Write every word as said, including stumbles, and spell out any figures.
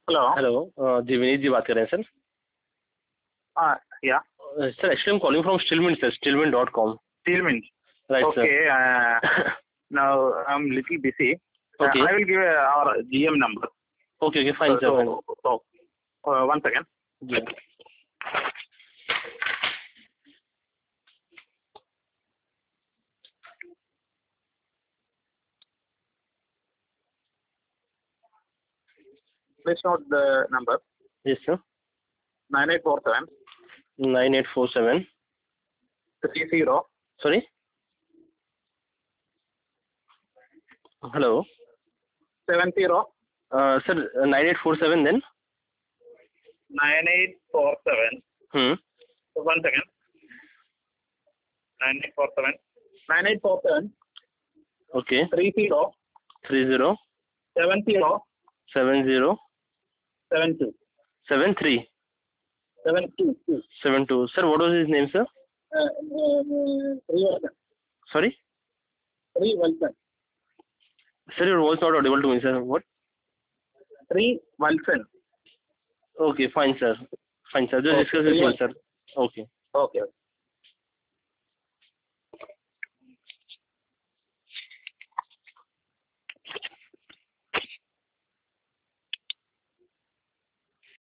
Hello hello uh, जी विनीत जी बात कर रहे हैं सर. हाँ या Uh, sir, actually I'm calling from Stillmint, sir. Stillmint dot com. Stillmint. Right, Okay. sir. Uh, now I'm little busy. Uh, Okay. I will give uh, our G M number. Okay, okay, fine, Uh, sir. Fine. so, so uh, one second. Yeah. Please note the number. Yes, sir. Nine eight four seven Nine eight four seven. three zero Sorry. Hello. seven zero Uh, sir, uh, nine eight four seven then. nine eight four seven. Hmm. One second. Nine eight four seven nine eight four seven Okay. three zero Three zero seven zero seven zero seven two seven three seven two two. seven two. Sir, what was his name, sir? Uh, uh, three Wilson. Sorry. Three Wilson. Sir, your voice not audible to me, sir. What? Three Wilson. Okay, fine, sir. Fine, sir. Just Okay, discuss with three him, Wilson. sir. Okay. Okay.